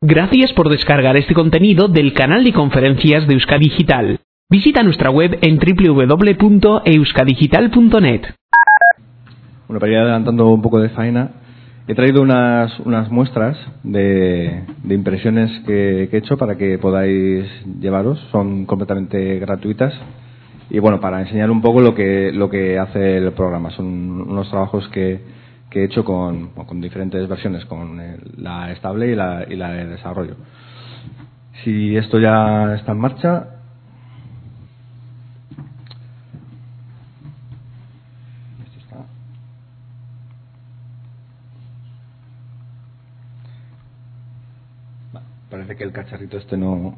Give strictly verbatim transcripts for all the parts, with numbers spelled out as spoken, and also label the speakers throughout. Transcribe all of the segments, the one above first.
Speaker 1: Gracias por descargar este contenido del canal de conferencias de Euskadigital. Visita nuestra web en doble u doble u doble u punto euskadigital punto net.
Speaker 2: Bueno, para ir adelantando un poco de faena, he traído unas, unas muestras de, de impresiones que, que he hecho para que podáis llevaros. Son completamente gratuitas. Y bueno, para enseñar un poco lo que, lo que hace el programa. Son unos trabajos que, que he hecho con, con diferentes versiones, con el, la estable y la, y la de desarrollo. Si esto ya está en marcha. Esto está. Vale, parece que el cacharrito este no.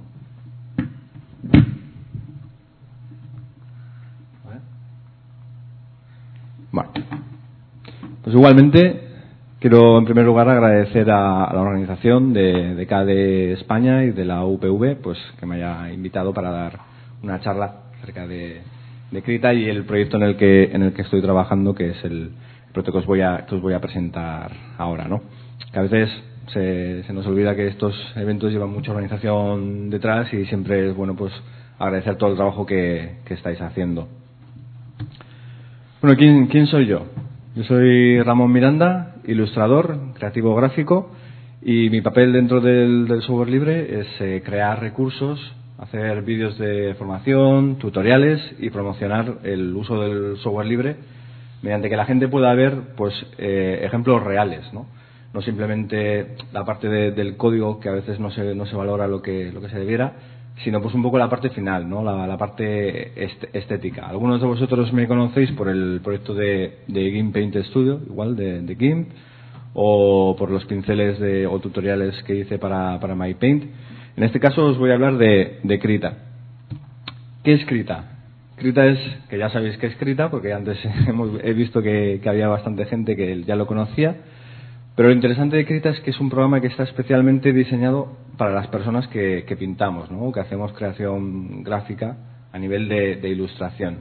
Speaker 2: Bueno, pues igualmente quiero en primer lugar agradecer a, a la organización de, de C A D España y de la U P V pues que me haya invitado para dar una charla acerca de, de Krita y el proyecto en el que en el que estoy trabajando, que es el proyecto que os voy a que os voy a presentar ahora, ¿no? Que a veces se, se nos olvida que estos eventos llevan mucha organización detrás y siempre es bueno pues agradecer todo el trabajo que, que estáis haciendo. Bueno, ¿quién, ¿quién soy yo? Yo soy Ramón Miranda, ilustrador, creativo gráfico, y mi papel dentro del, del software libre es eh, crear recursos, hacer vídeos de formación, tutoriales y promocionar el uso del software libre mediante que la gente pueda ver pues eh, ejemplos reales, ¿no? No simplemente la parte de, del código, que a veces no se, no se valora lo que, lo que se debiera, sino pues un poco la parte final, ¿no? La, la parte est estética. Algunos de vosotros me conocéis por el proyecto de, de GIMP Paint Studio, igual de, de GIMP, o por los pinceles de, o tutoriales que hice para, para MyPaint. En este caso os voy a hablar de, de Krita. ¿Qué es Krita? Krita es, que ya sabéis que es Krita, porque antes hemos, he visto que, que había bastante gente que ya lo conocía. Pero lo interesante de Krita es que es un programa que está especialmente diseñado para las personas que, que pintamos, ¿no? Que hacemos creación gráfica a nivel de, de ilustración.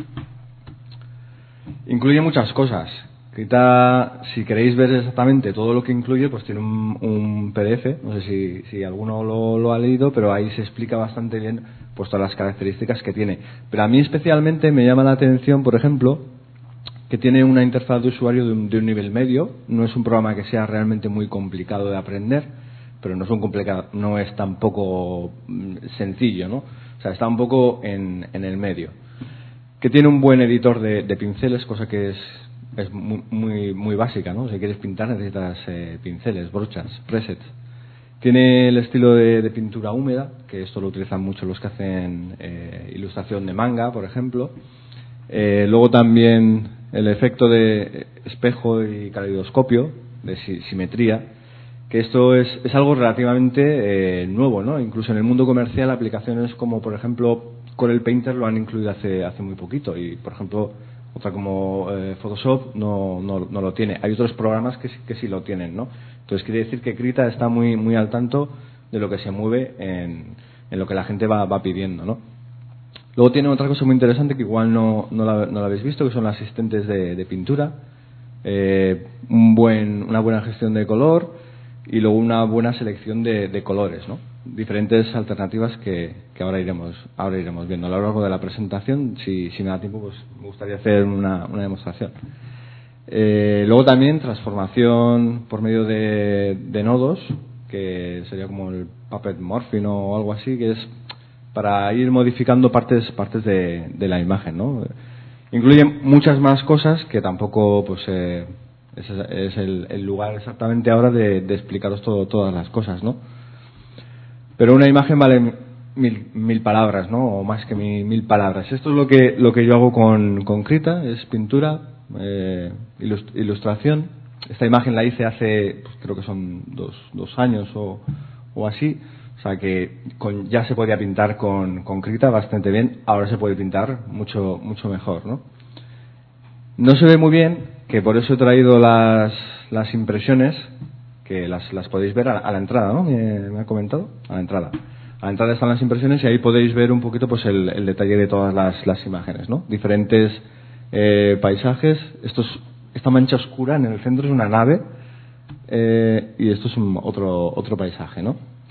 Speaker 2: Incluye muchas cosas. Krita, si queréis ver exactamente todo lo que incluye, pues tiene un, un P D F. No sé si, si alguno lo, lo ha leído, pero ahí se explica bastante bien pues todas las características que tiene. Pero a mí especialmente me llama la atención, por ejemplo, que tiene una interfaz de usuario de un, de un nivel medio. No es un programa que sea realmente muy complicado de aprender, pero no es, un complicado, no es tampoco sencillo, ¿no? O sea, está un poco en, en el medio. Que tiene un buen editor de, de pinceles, cosa que es, es muy, muy, muy básica, ¿no? Si quieres pintar necesitas eh, pinceles, brochas, presets. Tiene el estilo de, de pintura húmeda, que esto lo utilizan mucho los que hacen eh, ilustración de manga, por ejemplo. Eh, luego también el efecto de espejo y caleidoscopio, de si, simetría, que esto es, es algo relativamente eh, nuevo, ¿no? Incluso en el mundo comercial, aplicaciones como, por ejemplo, Corel Painter lo han incluido hace, hace muy poquito y, por ejemplo, otra como eh, Photoshop no, no, no lo tiene. Hay otros programas que, que sí lo tienen, ¿no? Entonces quiere decir que Krita está muy, muy al tanto de lo que se mueve en, en lo que la gente va, va pidiendo, ¿no? Luego tiene otra cosa muy interesante que igual no, no, la, no la habéis visto, que son los asistentes de, de pintura, eh, un buen, una buena gestión de color y luego una buena selección de, de colores, ¿no? Diferentes alternativas que, que ahora iremos ahora iremos viendo a lo largo de la presentación. Si, si me da tiempo, pues me gustaría hacer una, una demostración. Eh, luego también transformación por medio de, de nodos, que sería como el Puppet Morphing o algo así, que es para ir modificando partes partes de, de la imagen, ¿no? Incluye muchas más cosas que tampoco pues eh, es, es el, el lugar exactamente ahora de, de explicaros todo, todas las cosas, ¿no? Pero una imagen vale mil, mil palabras, ¿no? O más que mil, mil palabras. Esto es lo que lo que yo hago con, con Krita, es pintura, eh, ilustración. Esta imagen la hice hace, pues, creo que son dos, dos años o, o así. O sea que con, ya se podía pintar con, con Krita bastante bien, ahora se puede pintar mucho mucho mejor, ¿no? No se ve muy bien, que por eso he traído las, las impresiones, que las, las podéis ver a, a la entrada, ¿no? Me, me ha comentado, a la entrada. A la entrada están las impresiones y ahí podéis ver un poquito pues el, el detalle de todas las, las imágenes, ¿no? Diferentes eh, paisajes. Esto es, esta mancha oscura en el centro es una nave eh, y esto es un, otro, otro paisaje, ¿no?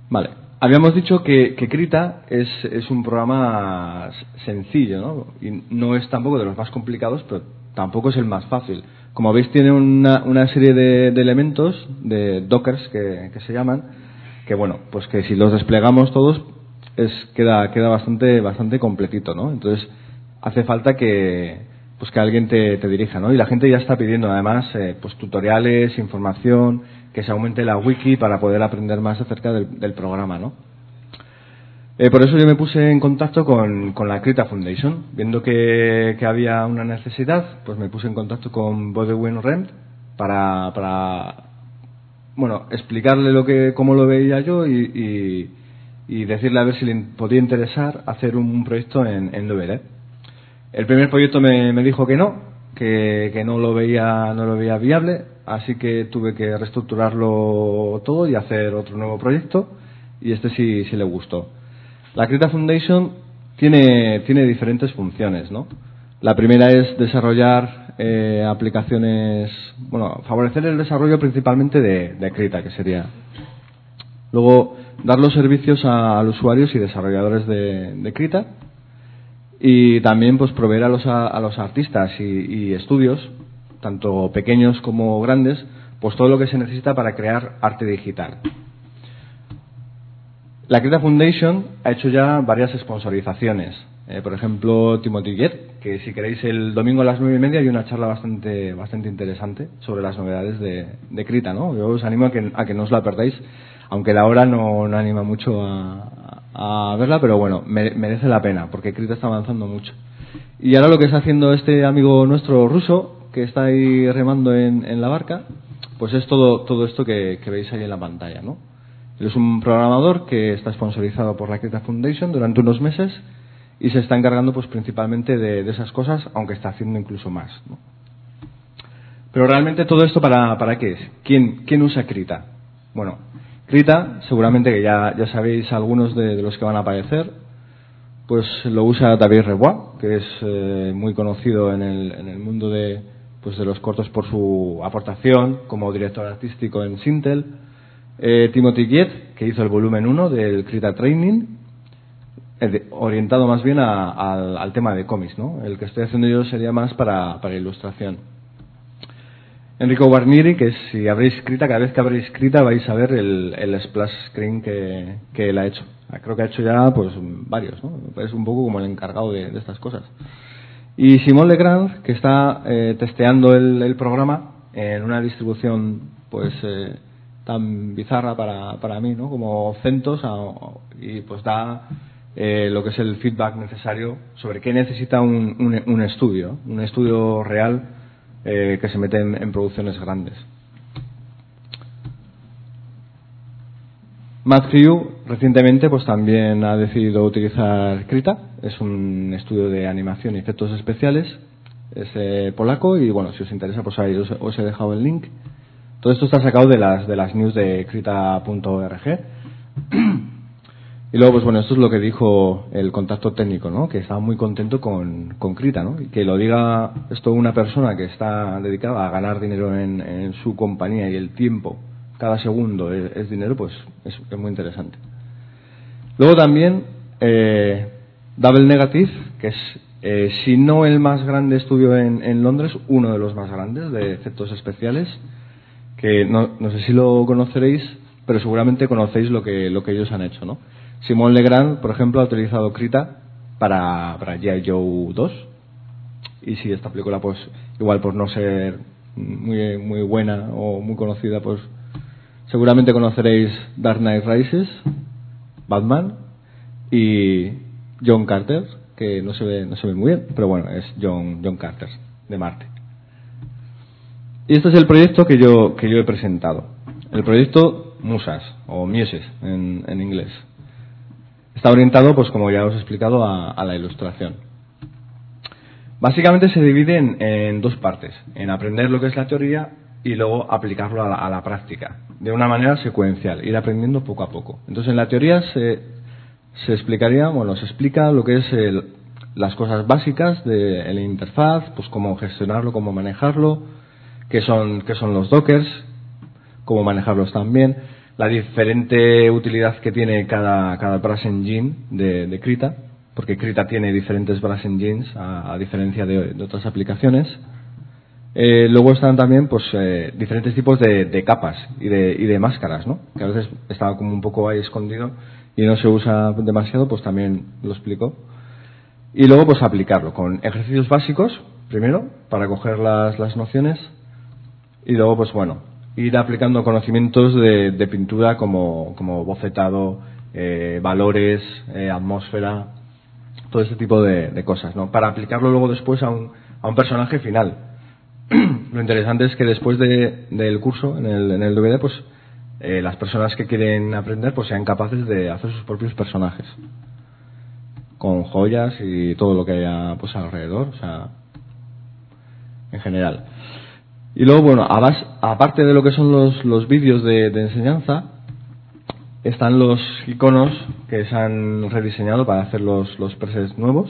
Speaker 2: Vale. Habíamos dicho que, que Krita es, es un programa sencillo, ¿no? Y no es tampoco de los más complicados, pero tampoco es el más fácil. Como veis, tiene una, una serie de, de elementos, de dockers que, que se llaman, que bueno, pues que si los desplegamos todos, es, queda, queda bastante, bastante completito, ¿no? Entonces, hace falta que, pues que alguien te, te dirija, ¿no? Y la gente ya está pidiendo, además, eh, pues tutoriales, información, que se aumente la wiki para poder aprender más acerca del, del programa, ¿no? Eh, por eso yo me puse en contacto con, con la Krita Foundation. Viendo que, que había una necesidad, pues me puse en contacto con Bodewin Rem para, para bueno, explicarle lo que, cómo lo veía yo y, y, y decirle a ver si le podía interesar hacer un proyecto en, en L V D. El primer proyecto me, me dijo que no, que, que no lo veía, no lo veía viable, así que tuve que reestructurarlo todo y hacer otro nuevo proyecto, y este sí, sí le gustó. La Krita Foundation tiene, tiene diferentes funciones, ¿no? La primera es desarrollar eh, aplicaciones, bueno, favorecer el desarrollo principalmente de, de Krita, que sería. Luego, dar los servicios a, a los usuarios y desarrolladores de, de Krita. Y también, pues, proveer a los, a, a los artistas y, y estudios, tanto pequeños como grandes, pues todo lo que se necesita para crear arte digital. La Krita Foundation ha hecho ya varias sponsorizaciones. Eh, por ejemplo, Timothy Jet, que si queréis el domingo a las nueve y media hay una charla bastante bastante interesante sobre las novedades de, de Krita, ¿no? Yo os animo a que, a que no os la perdáis, aunque la hora no, no anima mucho a, a verla, pero bueno, me, merece la pena, porque Krita está avanzando mucho. Y ahora lo que está haciendo este amigo nuestro ruso, que está ahí remando en, en la barca, pues es todo, todo esto que, que veis ahí en la pantalla, ¿no? Él es un programador que está sponsorizado por la Krita Foundation durante unos meses y se está encargando pues principalmente de, de esas cosas, aunque está haciendo incluso más, ¿no? Pero realmente todo esto ¿para, para qué es? ¿Quién, quién usa Krita? Bueno, Krita, seguramente que ya, ya sabéis algunos de, de los que van a aparecer, pues lo usa David Rebois, que es eh, muy conocido en el, en el mundo de, pues de los cortos por su aportación como director artístico en Sintel. Eh, Timothy Jet, que hizo el volumen uno del Krita Training, eh, de, orientado más bien a, a, al tema de cómics, ¿no? El que estoy haciendo yo sería más para, para ilustración. Enrico Guarnieri, que es, si habréis Krita, cada vez que habréis Krita vais a ver el, el splash screen que, que él ha hecho. Creo que ha hecho ya pues varios, ¿no? Es un poco como el encargado de, de estas cosas. Y Simon Legrand, que está eh, testeando el, el programa en una distribución pues eh, tan bizarra para, para mí, ¿no? Como CentOS, a, y pues da eh, lo que es el feedback necesario sobre qué necesita un, un, un estudio, un estudio real eh, que se mete en, en producciones grandes. Matthew recientemente pues también ha decidido utilizar Krita, es un estudio de animación y efectos especiales, es eh, polaco y bueno, si os interesa pues ahí os, os he dejado el link. Todo esto está sacado de las de las news de krita punto org. Y luego, pues bueno, esto es lo que dijo el contacto técnico, ¿no? Que estaba muy contento con, con Krita, ¿no? Y que lo diga esto una persona que está dedicada a ganar dinero en, en su compañía y el tiempo, cada segundo es, es dinero, pues es, es muy interesante. Luego también eh, Double Negative, que es, eh, si no el más grande estudio en, en Londres, uno de los más grandes de efectos especiales, que no, no sé si lo conoceréis, pero seguramente conocéis lo que, lo que ellos han hecho, ¿no? Simon Legrand, por ejemplo, ha utilizado Krita para, para G I. Joe dos. Y si esta película, pues, igual por no ser muy, muy buena o muy conocida, pues, seguramente conoceréis Dark Knight Rises, Batman y John Carter, que no se ve, no se ve muy bien, pero bueno, es John, John Carter, de Marte. Y este es el proyecto que yo, que yo he presentado. El proyecto Musas, o Muses en, en inglés. Está orientado, pues como ya os he explicado, a, a la ilustración. Básicamente se divide en, en dos partes, en aprender lo que es la teoría y luego aplicarlo a la, a la práctica, de una manera secuencial, ir aprendiendo poco a poco. Entonces en la teoría se, se explicaría, bueno, se explica lo que es el, las cosas básicas de la interfaz, pues cómo gestionarlo, cómo manejarlo, qué son, qué son los dockers, cómo manejarlos también. la diferente utilidad que tiene cada, cada brush engine de, de Krita, porque Krita tiene diferentes brush engines a, a diferencia de, de otras aplicaciones. Eh, luego están también pues eh, diferentes tipos de, de capas y de, y de máscaras, ¿no? Que a veces está como un poco ahí escondido y no se usa demasiado, pues también lo explico. Y luego pues aplicarlo con ejercicios básicos, primero, para coger las, las nociones, y luego pues bueno, ir aplicando conocimientos de, de pintura como, como bocetado, eh, valores, eh, atmósfera, todo ese tipo de, de cosas, ¿no? Para aplicarlo luego después a un, a un personaje final. Lo interesante es que después de, del curso en el, en el D V D, pues eh, las personas que quieren aprender pues sean capaces de hacer sus propios personajes con joyas y todo lo que haya pues alrededor, o sea, en general. Y luego, bueno, a base, aparte de lo que son los, los vídeos de, de enseñanza, están los iconos que se han rediseñado para hacer los, los presets nuevos.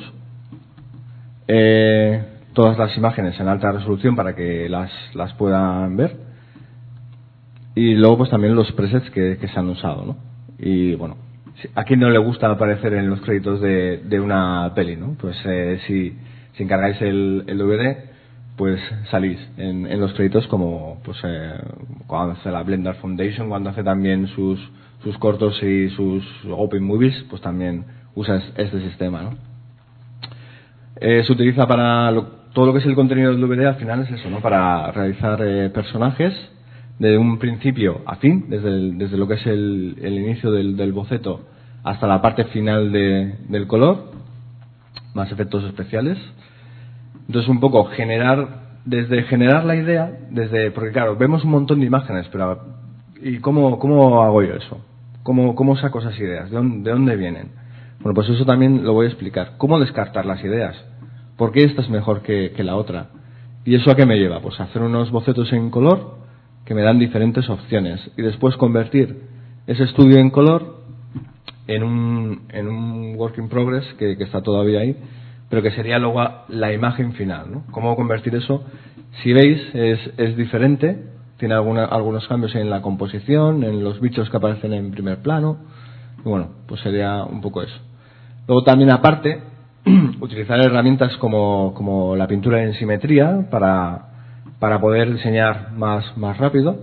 Speaker 2: Eh, todas las imágenes en alta resolución para que las, las puedan ver. Y luego pues también los presets que, que se han usado, ¿no? Y bueno, a quien no le gusta aparecer en los créditos de, de una peli, ¿no? Pues eh, si, si encargáis el, el D V D, pues salís en, en los créditos como pues eh, cuando hace la Blender Foundation, cuando hace también sus, sus cortos y sus Open Movies, pues también usa este sistema, ¿no? Eh, se utiliza para lo, todo lo que es el contenido del D V D, al final es eso, ¿no? Para realizar eh, personajes de un principio a fin, desde, el, desde lo que es el, el inicio del, del boceto hasta la parte final de, del color, más efectos especiales. Entonces un poco generar, desde generar la idea, desde porque claro, vemos un montón de imágenes, pero ¿y cómo, cómo hago yo eso? ¿Cómo, cómo saco esas ideas? ¿De dónde, de dónde vienen? Bueno, pues eso también lo voy a explicar. ¿Cómo descartar las ideas? ¿Por qué esta es mejor que, que la otra? ¿Y eso a qué me lleva? Pues a hacer unos bocetos en color que me dan diferentes opciones y después convertir ese estudio en color en un, en un work in progress que, que está todavía ahí, pero que sería luego la imagen final, ¿no? ¿Cómo convertir eso? Si veis, es, es diferente, tiene alguna, algunos cambios en la composición, en los bichos que aparecen en primer plano, y bueno, pues sería un poco eso. Luego también aparte, utilizar herramientas como, como la pintura en simetría para, para poder diseñar más, más rápido.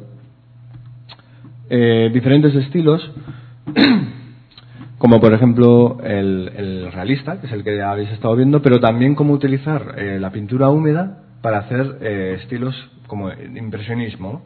Speaker 2: Eh, diferentes estilos, como por ejemplo el, el realista, que es el que ya habéis estado viendo, pero también cómo utilizar eh, la pintura húmeda para hacer eh, estilos como impresionismo, ¿no?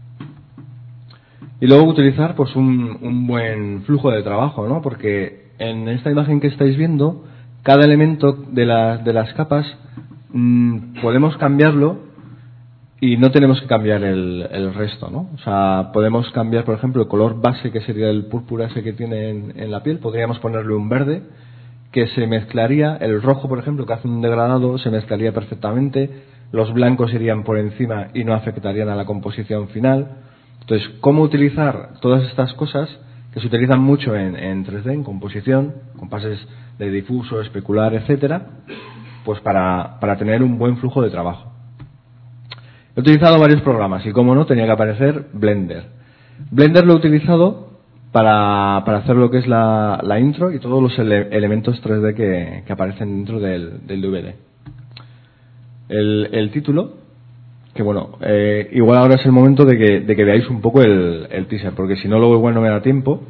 Speaker 2: Y luego utilizar pues un, un buen flujo de trabajo, ¿no? Porque en esta imagen que estáis viendo, cada elemento de, la, de las capas mmm, podemos cambiarlo y no tenemos que cambiar el, el resto, ¿no? O sea, podemos cambiar, por ejemplo, el color base, que sería el púrpura ese que tiene en, en la piel, podríamos ponerle un verde, que se mezclaría, el rojo, por ejemplo, que hace un degradado, se mezclaría perfectamente, los blancos irían por encima y no afectarían a la composición final. Entonces, ¿cómo utilizar todas estas cosas que se utilizan mucho en, en tres D, en composición, con pases de difuso, especular, etcétera, pues para, para tener un buen flujo de trabajo? He utilizado varios programas y, como no, tenía que aparecer Blender. Blender lo he utilizado para, para hacer lo que es la, la intro y todos los ele elementos tres D que, que aparecen dentro del, del D V D. El, el título, que bueno, eh, igual ahora es el momento de que, de que veáis un poco el, el teaser, porque si no luego igual no me da tiempo.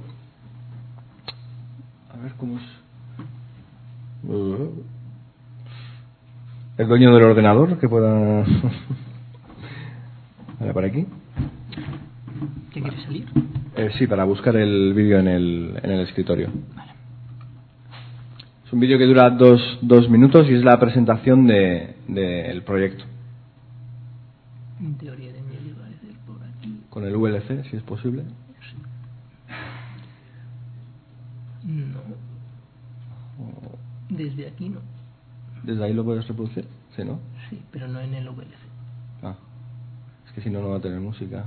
Speaker 2: A ver cómo es. El dueño del ordenador que pueda. Vale, por aquí.
Speaker 3: ¿Te quieres salir?
Speaker 2: Eh, sí, para buscar el vídeo en el, en el escritorio.
Speaker 3: Vale.
Speaker 2: Es un vídeo que dura dos, dos minutos y es la presentación de, del proyecto.
Speaker 3: En teoría tendría que aparecer por aquí.
Speaker 2: Con el V L C, si es posible.
Speaker 3: No. Desde aquí no.
Speaker 2: ¿Desde ahí lo puedes reproducir? Sí, ¿no?
Speaker 3: Sí, pero no en el V L C.
Speaker 2: Ah. Es que si no, no va a tener música.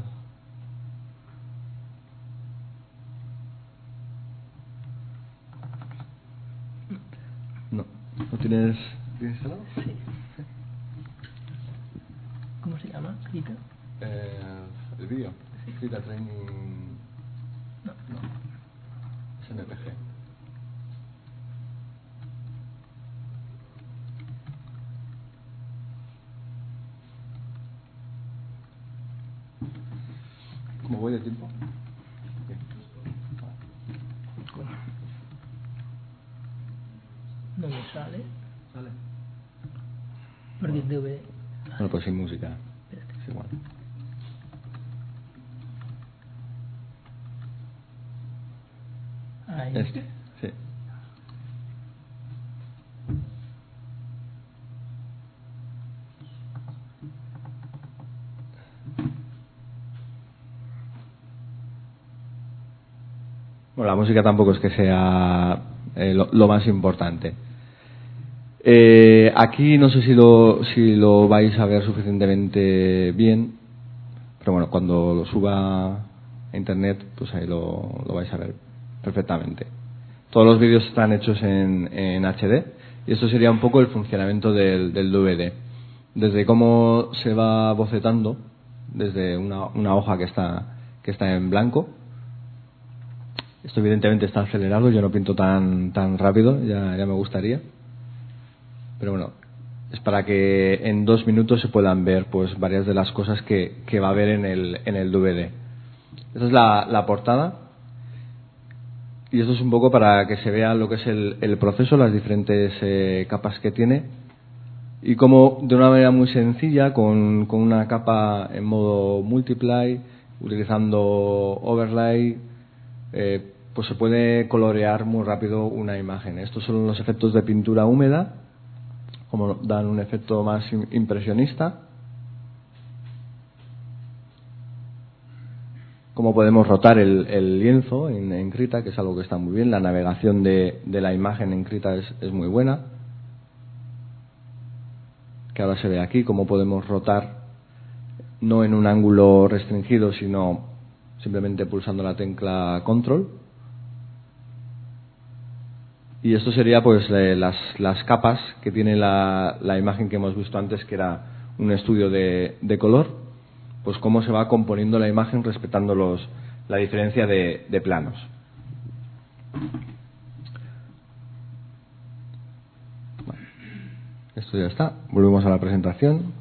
Speaker 2: No. ¿No tienes, ¿tienes instalado?
Speaker 3: Sí. ¿Cómo se llama? ¿Krita?
Speaker 2: Eh, el vídeo. Krita Training. Es M P G. ¿Cómo voy de tiempo?
Speaker 3: No me sale.
Speaker 2: Sale.
Speaker 3: Porque es D V D.
Speaker 2: Bueno, pues sin música. Es igual.
Speaker 3: Ahí.
Speaker 2: Este, sí. Bueno, la música tampoco es que sea eh, lo, lo más importante. Eh, aquí no sé si lo, si lo vais a ver suficientemente bien, pero bueno, cuando lo suba a internet, pues ahí lo, lo vais a ver perfectamente. Todos los vídeos están hechos en, en H D y esto sería un poco el funcionamiento del, del D V D. Desde cómo se va bocetando, desde una, una hoja que está, que está en blanco. Esto evidentemente está acelerado, yo no pinto tan, tan rápido, ya, ya me gustaría. Pero bueno, es para que en dos minutos se puedan ver pues varias de las cosas que, que va a haber en el, en el D V D. Esta es la, la portada. Y esto es un poco para que se vea lo que es el, el proceso, las diferentes eh, capas que tiene. Y como de una manera muy sencilla, con, con una capa en modo multiply, utilizando overlay, eh, pues se puede colorear muy rápido una imagen. Estos son los efectos de pintura húmeda, como dan un efecto más impresionista. Cómo podemos rotar el, el lienzo en, en Krita, que es algo que está muy bien. La navegación de, de la imagen en Krita es, es muy buena. Que ahora se ve aquí, cómo podemos rotar no en un ángulo restringido, sino simplemente pulsando la tecla control. Y esto sería pues eh, las, las capas que tiene la, la imagen que hemos visto antes, que era un estudio de, de color, pues cómo se va componiendo la imagen respetando los, la diferencia de, de planos. Bueno, esto ya está. Volvemos a la presentación.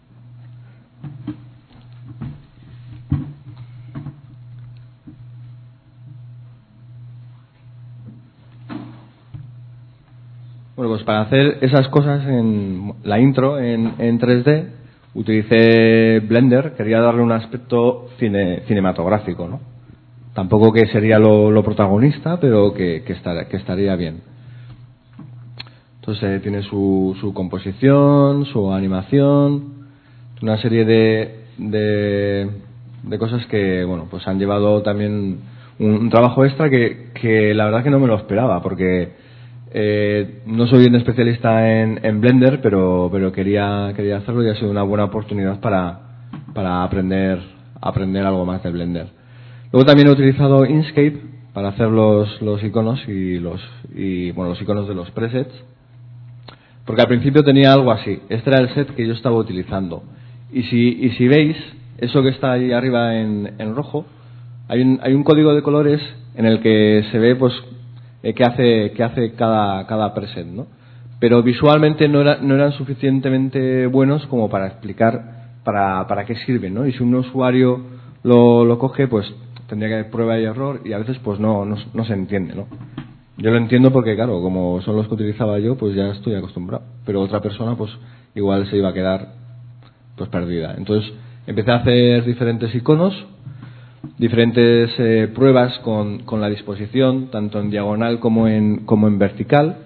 Speaker 2: Bueno, pues para hacer esas cosas en la intro en, en tres D utilicé Blender. Quería darle un aspecto cine, cinematográfico, ¿no? Tampoco que sería lo, lo protagonista, pero que, que, estar, que estaría bien. Entonces eh, tiene su, su composición, su animación, una serie de, de, de cosas que, bueno, pues han llevado también un, un trabajo extra que, que la verdad que no me lo esperaba, porque Eh, no soy un especialista en, en Blender, pero, pero quería, quería hacerlo y ha sido una buena oportunidad para, para aprender, aprender algo más de Blender. Luego también he utilizado Inkscape para hacer los, los iconos y los, y, bueno, los iconos de los presets, porque al principio tenía algo así. Este era el set que yo estaba utilizando. Y si, y si veis, eso que está ahí arriba en, en rojo, hay un, hay un código de colores en el que se ve pues Eh, que hace que hace cada cada preset, ¿no? Pero visualmente no era, no eran suficientemente buenos como para explicar para para qué sirven, ¿no? Y si un usuario lo, lo coge, pues tendría que haber prueba y error y a veces pues no, no no se entiende, ¿no? Yo lo entiendo porque claro, como son los que utilizaba yo, pues ya estoy acostumbrado, pero otra persona pues igual se iba a quedar pues perdida. Entonces empecé a hacer diferentes iconos, diferentes eh, pruebas con, con la disposición, tanto en diagonal como en, como en vertical.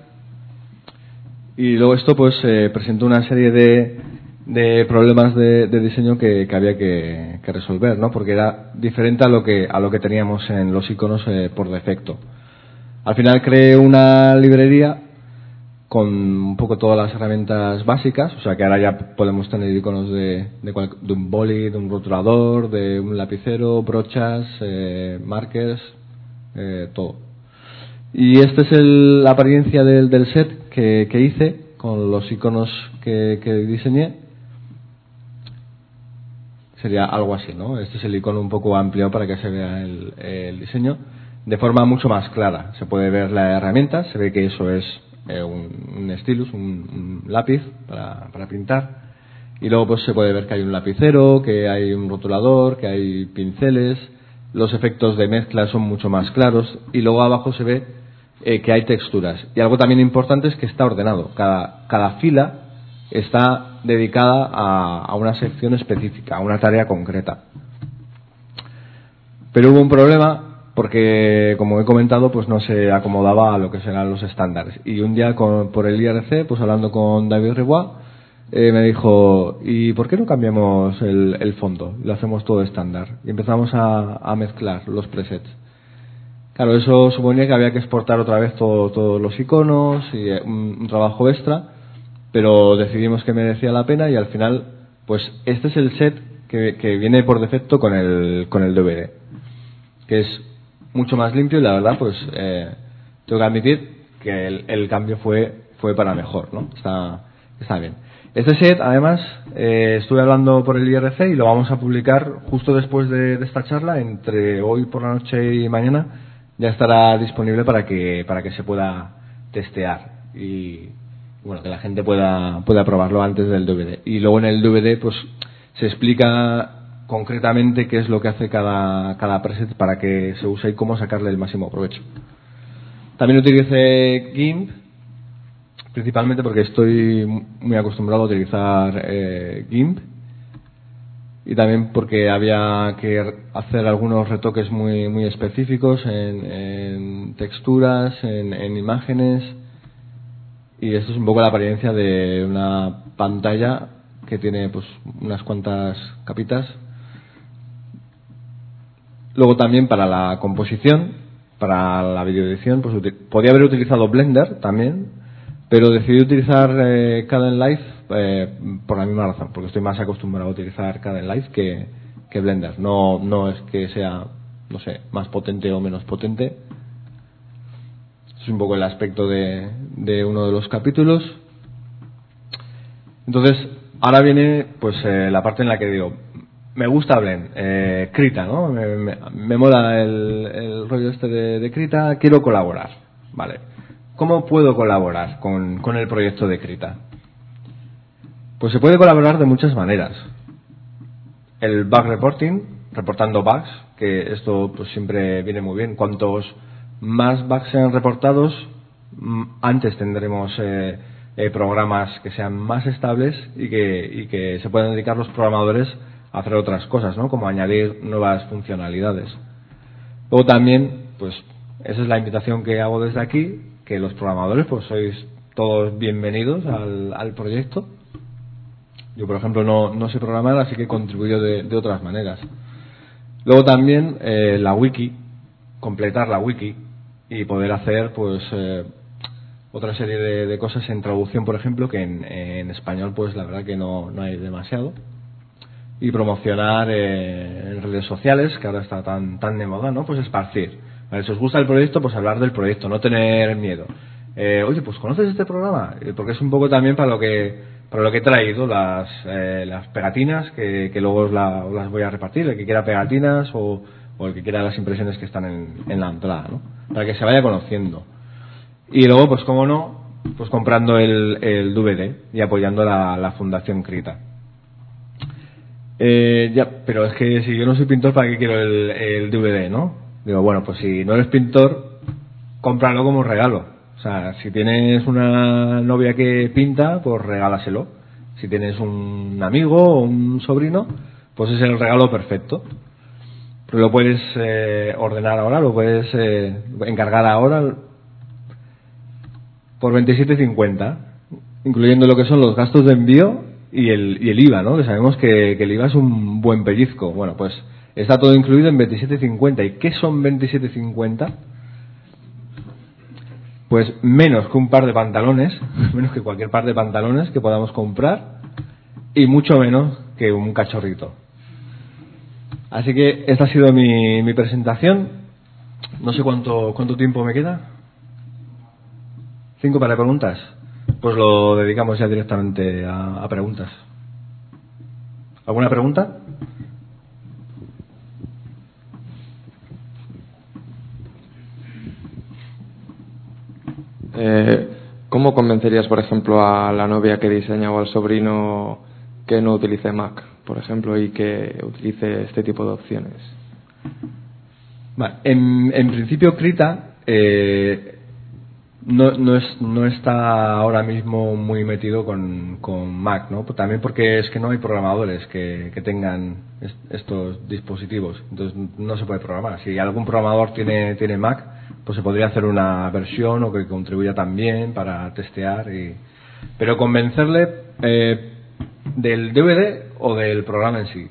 Speaker 2: Y luego esto pues eh, presentó una serie de, de problemas de, de diseño que, que había que, que resolver, ¿no? Porque era diferente a lo que, a lo que teníamos en los iconos eh, por defecto. Al final creé una librería con un poco todas las herramientas básicas, o sea que ahora ya podemos tener iconos de, de, cual, de un boli, de un rotulador, de un lapicero, brochas, eh, markers, eh, todo. Y esta es el, la apariencia del, del set que, que hice con los iconos que, que diseñé. Sería algo así, ¿no? Este es el icono un poco amplio para que se vea el, el diseño. de forma mucho más clara. Se puede ver la herramienta, se ve que eso es eh, un, un stylus, un, un lápiz para, para pintar. Y luego pues se puede ver que hay un lapicero, que hay un rotulador, que hay pinceles. Los efectos de mezcla son mucho más claros. Y luego abajo se ve eh, que hay texturas. Y algo también importante es que está ordenado. Cada, cada fila está dedicada a, a una sección específica, a una tarea concreta. Pero hubo un problema porque, como he comentado, pues no se acomodaba a lo que serán los estándares. Y un día con, por el I R C, pues hablando con David Rebois, eh, me dijo, ¿y por qué no cambiamos el, el fondo? Lo hacemos todo estándar. Y empezamos a, a mezclar los presets. Claro, eso suponía que había que exportar otra vez todo, todos los iconos y un, un trabajo extra, pero decidimos que merecía la pena y al final, pues este es el set que, que viene por defecto con el, con el D V D, que es mucho más limpio y la verdad, pues eh, tengo que admitir que el, el cambio fue, fue para mejor, ¿no? Está, está bien. Este set, además, eh, estuve hablando por el I R C y lo vamos a publicar justo después de, de esta charla, entre hoy por la noche y mañana, ya estará disponible para que, para que se pueda testear y, bueno, que la gente pueda, pueda probarlo antes del D V D. Y luego en el D V D, pues, se explica concretamente qué es lo que hace cada, cada preset para que se use y cómo sacarle el máximo provecho. También utilicé GIMP, principalmente porque estoy muy acostumbrado a utilizar eh, GIMP y también porque había que hacer algunos retoques muy, muy específicos en, en texturas, en, en imágenes, y esto es un poco la apariencia de una pantalla que tiene pues unas cuantas capitas. Luego también para la composición, para la videoedición, pues podía haber utilizado Blender también, pero decidí utilizar eh, Kdenlive eh, por la misma razón, porque estoy más acostumbrado a utilizar Kdenlive que, que Blender. No, no es que sea, no sé, más potente o menos potente. Es un poco el aspecto de, de uno de los capítulos. Entonces, ahora viene pues eh, la parte en la que digo, me gusta Blend, eh, Krita, ¿no? Me, me, me mola el, el rollo este de, de Krita, quiero colaborar, ¿vale? ¿Cómo puedo colaborar con, con el proyecto de Krita? Pues se puede colaborar de muchas maneras. El bug reporting, reportando bugs, que esto pues siempre viene muy bien. Cuantos más bugs sean reportados, antes tendremos eh, eh, programas que sean más estables y que, y que se puedan dedicar los programadores a hacer otras cosas, ¿no? Como añadir nuevas funcionalidades. Luego también, pues esa es la invitación que hago desde aquí, que los programadores pues sois todos bienvenidos al, al proyecto. Yo, por ejemplo, no, no sé programar, así que contribuyo de, de otras maneras. Luego también eh, la wiki, completar la wiki y poder hacer pues eh, otra serie de, de cosas en traducción, por ejemplo, que en, en español pues la verdad que no, no hay demasiado. Y promocionar eh, en redes sociales, que ahora está tan tan de moda, ¿no? Pues esparcir. Vale, si os gusta el proyecto, pues hablar del proyecto, no tener miedo. Eh, oye, pues ¿conoces este programa? Eh, porque es un poco también para lo que para lo que he traído las eh, las pegatinas, que, que luego os, la, os las voy a repartir, el que quiera pegatinas o, o el que quiera las impresiones que están en, en la entrada, ¿no? Para que se vaya conociendo. Y luego, pues cómo no, pues comprando el, el D V D y apoyando la, la Fundación Krita. Eh, ya, pero es que si yo no soy pintor, ¿para qué quiero el, el D V D, no? Digo, bueno, pues si no eres pintor, cómpralo como regalo. O sea, si tienes una novia que pinta, pues regálaselo. Si tienes un amigo o un sobrino, pues es el regalo perfecto. Pero lo puedes eh, ordenar ahora, lo puedes eh, encargar ahora por veintisiete cincuenta, incluyendo lo que son los gastos de envío y el, y el I V A, ¿no? Que sabemos que, que el I V A es un buen pellizco. Bueno, pues está todo incluido en veintisiete cincuenta. ¿Y qué son veintisiete cincuenta? Pues menos que un par de pantalones, menos que cualquier par de pantalones que podamos comprar, y mucho menos que un cachorrito. Así que esta ha sido mi, mi presentación. No sé cuánto cuánto tiempo me queda. ¿Cinco para preguntas? Pues lo dedicamos ya directamente a, a preguntas. ¿Alguna pregunta?
Speaker 4: Eh, ¿Cómo convencerías, por ejemplo, a la novia que diseña o al sobrino que no utilice Mac, por ejemplo, y que utilice este tipo de opciones?
Speaker 2: Vale, en, en principio Krita eh, no, no, es, no está ahora mismo muy metido con, con Mac, ¿no? También porque es que no hay programadores que, que tengan est estos dispositivos, entonces no se puede programar. Si algún programador tiene, tiene Mac, pues se podría hacer una versión o que contribuya también para testear, y, pero convencerle eh, del D V D o del programa en sí.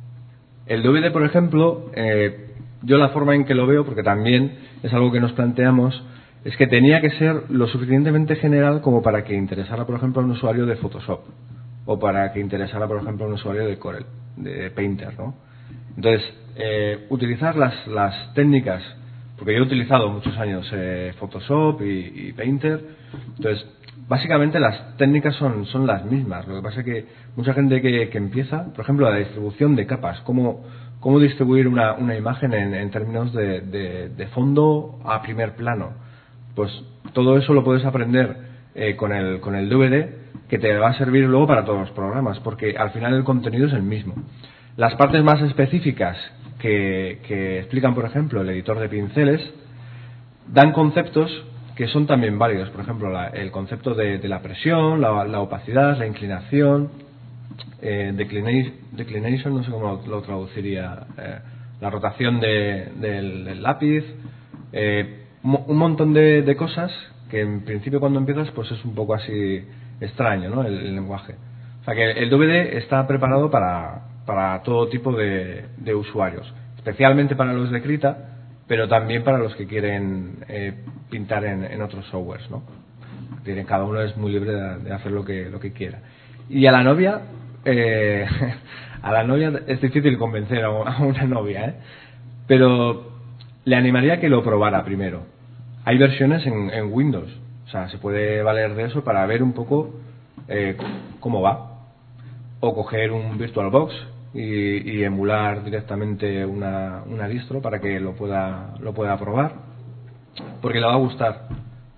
Speaker 2: El D V D, por ejemplo, eh, yo la forma en que lo veo, porque también es algo que nos planteamos, es que tenía que ser lo suficientemente general como para que interesara, por ejemplo, a un usuario de Photoshop, o para que interesara, por ejemplo, a un usuario de Corel, de Painter, ¿no? Entonces, eh, utilizar las, las técnicas, porque yo he utilizado muchos años eh, Photoshop y, y Painter, entonces, básicamente las técnicas son, son las mismas. Lo que pasa es que mucha gente que, que empieza, por ejemplo, la distribución de capas, cómo, cómo distribuir una, una imagen en, en términos de, de, de fondo a primer plano, pues todo eso lo puedes aprender eh, con, el, con el D V D, que te va a servir luego para todos los programas, porque al final el contenido es el mismo. Las partes más específicas que, que explican, por ejemplo, el editor de pinceles, dan conceptos que son también válidos. Por ejemplo, la, el concepto de, de la presión, la, la opacidad, la inclinación, eh, declination, declination, no sé cómo lo, lo traduciría, eh, la rotación de, del, del lápiz, eh, un montón de, de cosas que en principio cuando empiezas pues es un poco así extraño, ¿no? El, el lenguaje. O sea que el D V D está preparado para, para todo tipo de, de usuarios, especialmente para los de Krita, pero también para los que quieren eh, pintar en, en otros softwares, ¿no? Tienen, cada uno es muy libre de, de hacer lo que, lo que quiera. Y a la novia, eh, a la novia es difícil convencer a una novia, ¿eh? Pero le animaría a que lo probara primero. Hay versiones en, en Windows, o sea, se puede valer de eso para ver un poco eh, cómo va. O coger un VirtualBox y, y emular directamente una, una distro para que lo pueda, lo pueda probar, porque le va a gustar.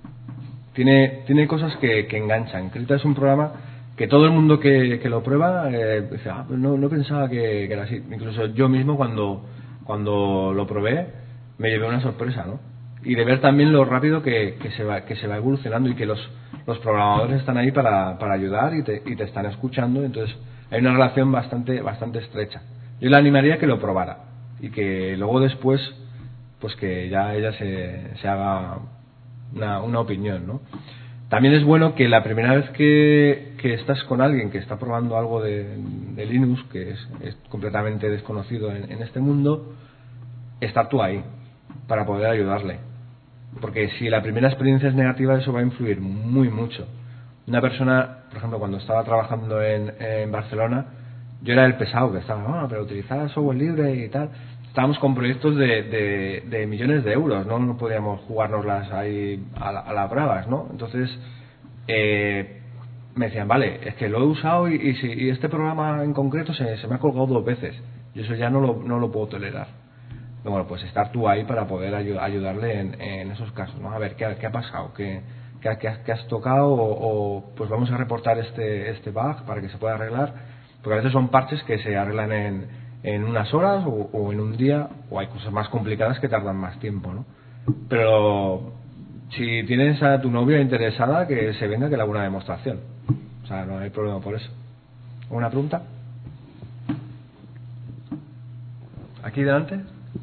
Speaker 2: Tiene, tiene cosas que, que enganchan. Krita es un programa que todo el mundo que, que lo prueba eh, dice, ah, no, no pensaba que, que era así. Incluso yo mismo cuando, cuando lo probé me llevé una sorpresa, ¿no? Y de ver también lo rápido que, que, se, va, que se va evolucionando, y que los, los programadores están ahí para, para ayudar y te, y te están escuchando. Entonces hay una relación bastante, bastante estrecha. Yo le animaría a que lo probara y que luego después pues que ya ella se, se haga una, una opinión, ¿no? También es bueno que la primera vez que, que estás con alguien que está probando algo de, de Linux, que es, es completamente desconocido en, en este mundo, estar tú ahí para poder ayudarle. Porque si la primera experiencia es negativa, eso va a influir muy mucho. Una persona, por ejemplo, cuando estaba trabajando en, en Barcelona, yo era el pesado que estaba, ah, pero utilizar software libre y tal. Estábamos con proyectos de, de, de millones de euros, no, no podíamos jugárnoslas ahí a, la, a las bravas, ¿no? Entonces eh, me decían, vale, es que lo he usado y, y, si, y este programa en concreto se, se me ha colgado dos veces, y eso ya no lo, no lo puedo tolerar. Bueno, pues estar tú ahí para poder ayu- ayudarle en, en esos casos, ¿no? A ver, ¿qué, qué ha pasado? ¿Qué, qué, qué, has, qué has tocado? O, o pues vamos a reportar este, este bug para que se pueda arreglar. Porque a veces son parches que se arreglan en, en unas horas o, o en un día, o hay cosas más complicadas que tardan más tiempo, ¿no? Pero si tienes a tu novia interesada, que se venga, que le haga una demostración. O sea, no hay problema por eso. ¿Una pregunta? ¿Aquí delante?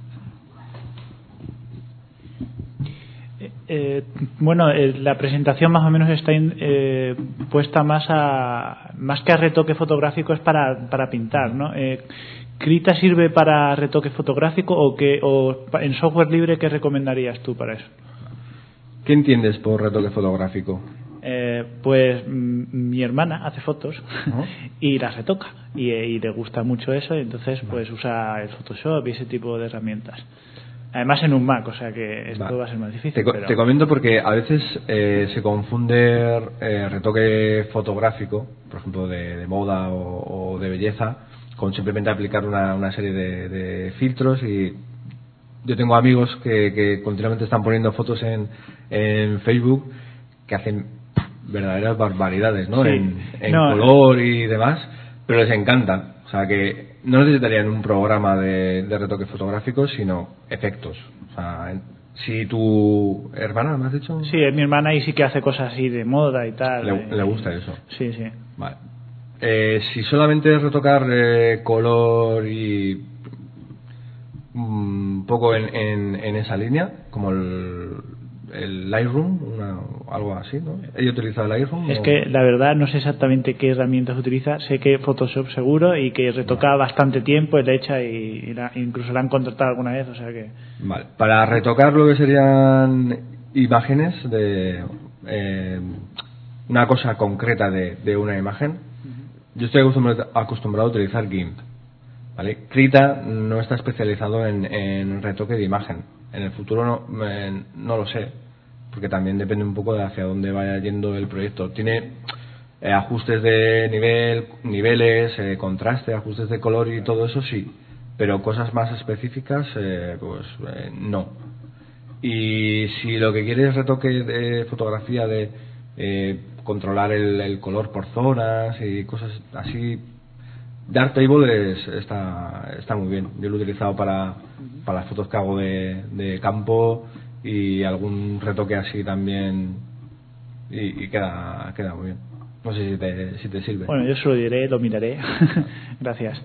Speaker 3: Eh, bueno, eh, la presentación más o menos está eh, puesta más a más que a retoque fotográfico, es para, para pintar, ¿no? Eh, ¿Krita sirve para retoque fotográfico o que o en software libre qué recomendarías tú para eso?
Speaker 2: ¿Qué entiendes por retoque fotográfico?
Speaker 3: Eh, pues m- mi hermana hace fotos
Speaker 2: ¿Oh?
Speaker 3: y las retoca y, y le gusta mucho eso, y entonces pues usa el Photoshop y ese tipo de herramientas. Además en un Mac, o sea que esto vale. va a ser más difícil.
Speaker 2: Te,
Speaker 3: pero...
Speaker 2: te comento porque a veces eh, se confunde eh, retoque fotográfico, por ejemplo de, de moda o, o de belleza, con simplemente aplicar una, una serie de, de filtros. Y yo tengo amigos que, que continuamente están poniendo fotos en, en Facebook que hacen verdaderas barbaridades, ¿no?
Speaker 3: Sí.
Speaker 2: En, en
Speaker 3: No,
Speaker 2: color y demás, pero les encanta. O sea, que no necesitarían un programa de, de retoque fotográfico, sino efectos. O sea, en- si tu hermana, ¿me has dicho?
Speaker 3: Sí, es mi hermana y sí que hace cosas así de moda y tal.
Speaker 2: Le,
Speaker 3: eh,
Speaker 2: le gusta eso.
Speaker 3: Sí, sí.
Speaker 2: Vale. Eh, si solamente es retocar eh, color y un poco en, en, en esa línea, como el, el Lightroom, una, algo así, ¿no? ¿Ella utiliza el Lightroom?
Speaker 3: Es
Speaker 2: o-
Speaker 3: que la verdad no sé exactamente qué herramientas utiliza. Sé que Photoshop seguro y que retoca bastante tiempo, le echa y, y la- incluso la han contratado alguna vez, o sea que...
Speaker 2: Vale. Para retocar lo que serían imágenes de eh, una cosa concreta de, de una imagen, yo estoy acostumbrado, acostumbrado a utilizar GIMP. ¿Vale? Krita no está especializado en, en retoque de imagen. En el futuro no, eh, no lo sé, porque también depende un poco de hacia dónde vaya yendo el proyecto. Tiene eh, ajustes de nivel, niveles, eh, contraste, ajustes de color y todo eso sí, pero cosas más específicas, eh, pues eh, no. Y si lo que quieres es retoque de fotografía de eh, controlar el, el color por zonas y cosas así, Darktable es, está, está muy bien. Yo lo he utilizado para, para las fotos que hago de, de campo y algún retoque así también y, y queda, queda muy bien. No sé si te, si te sirve.
Speaker 3: Bueno, yo se lo diré, lo miraré. Gracias.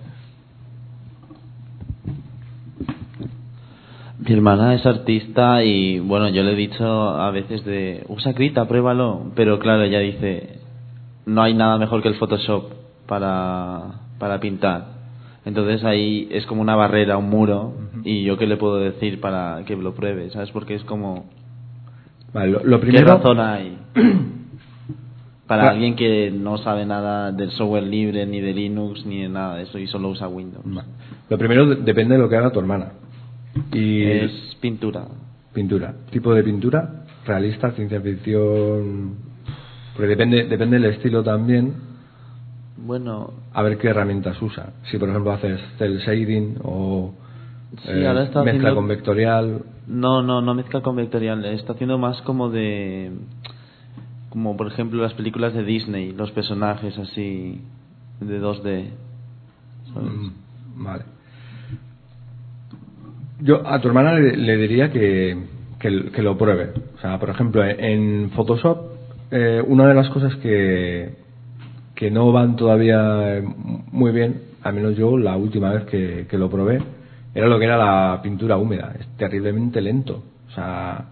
Speaker 5: Mi hermana es artista y bueno, yo le he dicho a veces de usa Krita, pruébalo, pero claro, ella dice no hay nada mejor que el Photoshop para, para pintar. Entonces ahí es como una barrera, un muro, y yo qué le puedo decir para que lo pruebe, ¿sabes? Porque es como
Speaker 2: Vale, lo, lo
Speaker 5: ¿qué
Speaker 2: primero,
Speaker 5: razón hay para
Speaker 2: Claro.
Speaker 5: alguien que no sabe nada del software libre, ni de Linux, ni de nada de eso y solo usa Windows?
Speaker 2: Vale. Lo primero de- depende de lo que haga tu hermana. Y
Speaker 5: Es pintura.
Speaker 2: pintura, tipo de pintura, realista, ciencia ficción, porque depende, depende del estilo también.
Speaker 5: Bueno,
Speaker 2: A ver qué herramientas usa. Si por ejemplo haces cel shading o
Speaker 5: sí,
Speaker 2: eh,
Speaker 5: ahora está
Speaker 2: mezcla
Speaker 5: haciendo-
Speaker 2: con vectorial.
Speaker 5: No, no, no mezcla con vectorial. Está haciendo más como de... Como por ejemplo las películas de Disney, los personajes así de dos D. ¿sabes?
Speaker 2: Mm, Vale. Yo a tu hermana le, le diría que, que, que lo pruebe. O sea, por ejemplo, en Photoshop, eh, una de las cosas que, que no van todavía eh, muy bien, al menos yo la última vez que, que lo probé, era lo que era la pintura húmeda. Es terriblemente lento. O sea,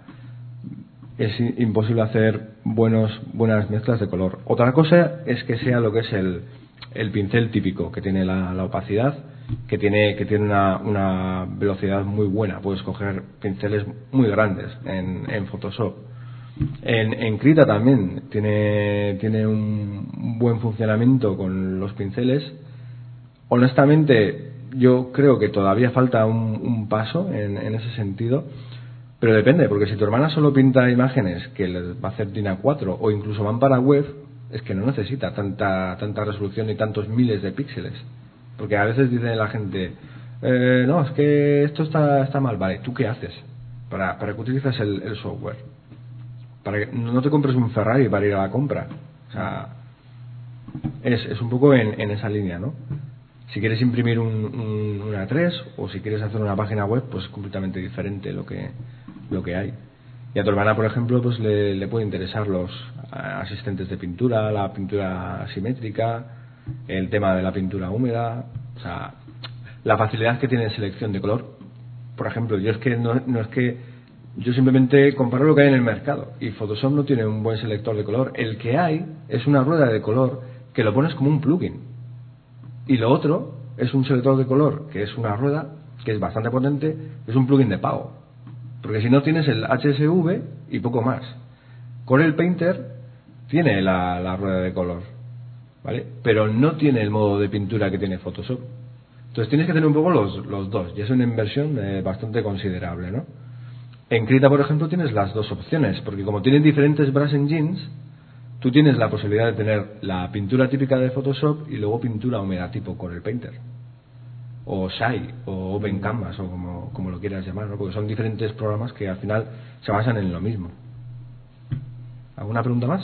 Speaker 2: es i- imposible hacer buenos, buenas mezclas de color. Otra cosa es que sea lo que es el, el pincel típico, que tiene la, la opacidad, que tiene, que tiene una, una velocidad muy buena. Puedes coger pinceles muy grandes en, en Photoshop. En, en Krita también tiene, tiene un buen funcionamiento con los pinceles. Honestamente, yo creo que todavía falta un, un paso en, en ese sentido. Pero depende, porque si tu hermana solo pinta imágenes que les va a hacer D I N A cuatro o incluso van para web, es que no necesita tanta tanta resolución y tantos miles de píxeles. Porque a veces dice la gente, eh, no, es que esto está, está mal. Vale, ¿tú qué haces? ¿Para, para qué utilizas el, el software? Para que no te compres un Ferrari para ir a la compra. O sea, es, es un poco en, en esa línea, ¿no? Si quieres imprimir un, un, una A tres o si quieres hacer una página web, pues es completamente diferente lo que, lo que hay. Y a tu hermana, por ejemplo, pues le, le puede interesar los asistentes de pintura, la pintura asimétrica, el tema de la pintura húmeda, o sea, la facilidad que tiene en selección de color. Por ejemplo, yo es que no, no es que yo simplemente comparo lo que hay en el mercado y Photoshop no tiene un buen selector de color. El que hay es una rueda de color que lo pones como un plugin. Y lo otro es un selector de color que es una rueda que es bastante potente, es un plugin de pago. Porque si no tienes el H S V y poco más. Corel Painter tiene la, la rueda de color, ¿vale? Pero no tiene el modo de pintura que tiene Photoshop. Entonces tienes que tener un poco los, los dos y es una inversión eh, bastante considerable, ¿no? En Krita, por ejemplo, tienes las dos opciones, porque como tienen diferentes brush engines, tú tienes la posibilidad de tener la pintura típica de Photoshop y luego pintura húmeda tipo Corel Painter o Shai o Open Canvas o como, como lo quieras llamar, ¿no? Porque son diferentes programas que al final se basan en lo mismo. ¿Alguna pregunta más?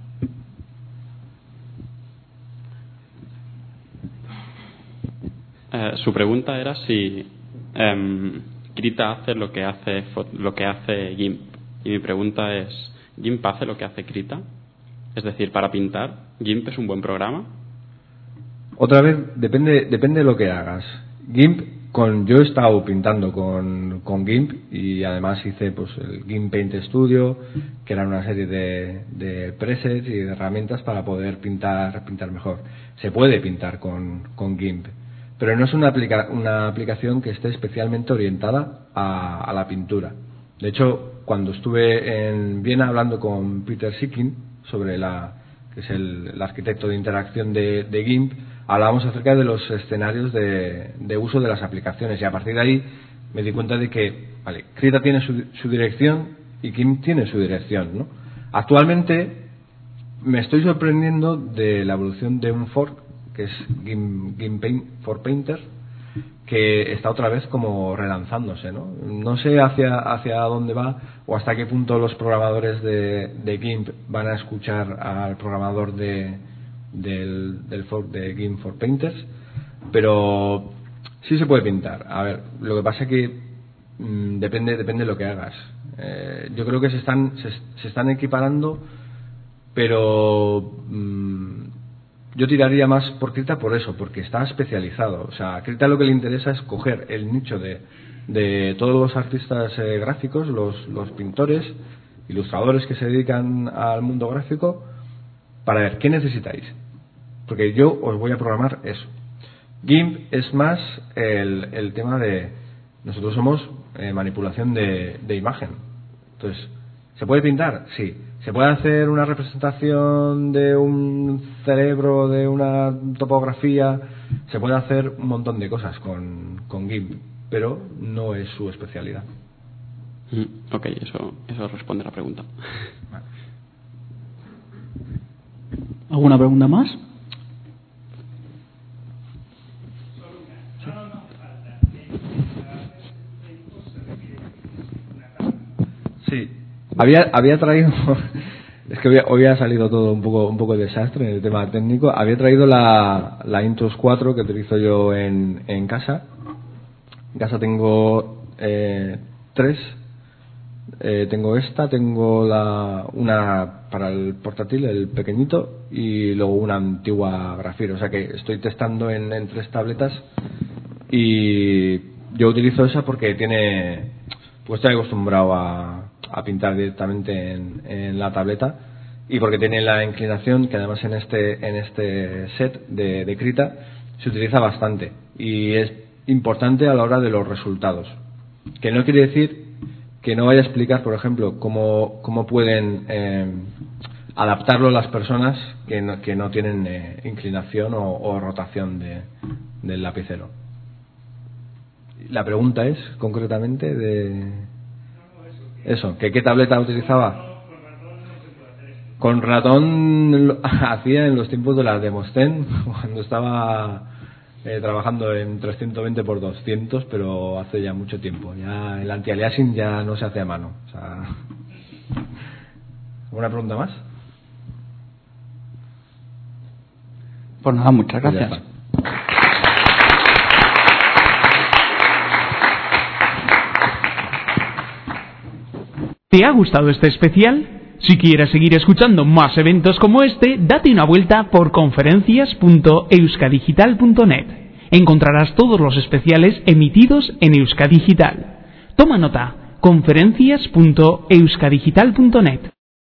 Speaker 6: Eh, su pregunta era si eh, Krita hace lo que hace lo que hace GIMP, y mi pregunta es, ¿GIMP hace lo que hace Krita? Es decir, para pintar, ¿GIMP es un buen programa?
Speaker 2: Otra vez, depende depende de lo que hagas. GIMP, con yo he estado pintando con, con GIMP, y además hice pues el GIMP Paint Studio, que era una serie de, de presets y de herramientas para poder pintar pintar mejor. Se puede pintar con, con GIMP, pero no es una, aplica, una aplicación que esté especialmente orientada a, a la pintura. De hecho, cuando estuve en Viena hablando con Peter Sicking sobre la que es el, el arquitecto de interacción de, de GIMP, hablábamos acerca de los escenarios de, de uso de las aplicaciones, y a partir de ahí me di cuenta de que, vale, Krita tiene su, su dirección y GIMP tiene su dirección, ¿no? Actualmente me estoy sorprendiendo de la evolución de un fork, que es GIMP, GIMP Paint for Painter, que está otra vez como relanzándose, ¿no? No sé hacia hacia dónde va o hasta qué punto los programadores de, de GIMP van a escuchar al programador de del, del fork de GIMP for Painters, pero sí se puede pintar. A ver, lo que pasa es que mmm, depende depende de lo que hagas. Eh, yo creo que se están se, se están equiparando, pero mmm, yo tiraría más por Krita por eso, porque está especializado. O sea, a Krita lo que le interesa es coger el nicho de, de todos los artistas eh, gráficos, los, los pintores, ilustradores que se dedican al mundo gráfico, para ver qué necesitáis. Porque yo os voy a programar eso. GIMP es más el, el tema de... Nosotros somos eh, manipulación de, de imagen. Entonces, ¿se puede pintar? Sí. ¿Se puede hacer una representación de un cerebro, de una topografía? Se puede hacer un montón de cosas con, con GIMP, pero no es su especialidad.
Speaker 6: Mm, ok, eso, eso responde a la pregunta.
Speaker 2: Vale.
Speaker 7: ¿Alguna pregunta más?
Speaker 2: Sí. Había, había traído, es que hoy, hoy ha salido todo un poco un poco desastre en el tema técnico. Había traído la, la Intus cuatro que utilizo yo en, en casa. En casa tengo eh, tres. Eh, tengo esta, tengo la una para el portátil, el pequeñito, y luego una antigua Graphier. O sea que estoy testando en, en tres tabletas, y yo utilizo esa porque tiene, pues estoy acostumbrado a a pintar directamente en, en la tableta, y porque tiene la inclinación que además en este en este set de, de Krita se utiliza bastante, y es importante a la hora de los resultados, que no quiere decir que no vaya a explicar, por ejemplo, cómo, cómo pueden eh, adaptarlo las personas que no, que no tienen eh, inclinación o, o rotación de, del lapicero. La pregunta es concretamente de eso, que qué tableta utilizaba. Con ratón lo hacía en los tiempos de la Demoscene, cuando estaba eh, trabajando en trescientos veinte por doscientos, pero hace ya mucho tiempo. Ya el anti-aliasing ya no se hace a mano. O sea, ¿alguna pregunta más?
Speaker 7: Pues nada, muchas
Speaker 2: Pues
Speaker 7: gracias.
Speaker 1: ¿Te ha gustado este especial? Si quieres seguir escuchando más eventos como este, date una vuelta por conferencias punto euskadigital punto net. Encontrarás todos los especiales emitidos en Euskadigital. Toma nota, conferencias punto euskadigital punto net.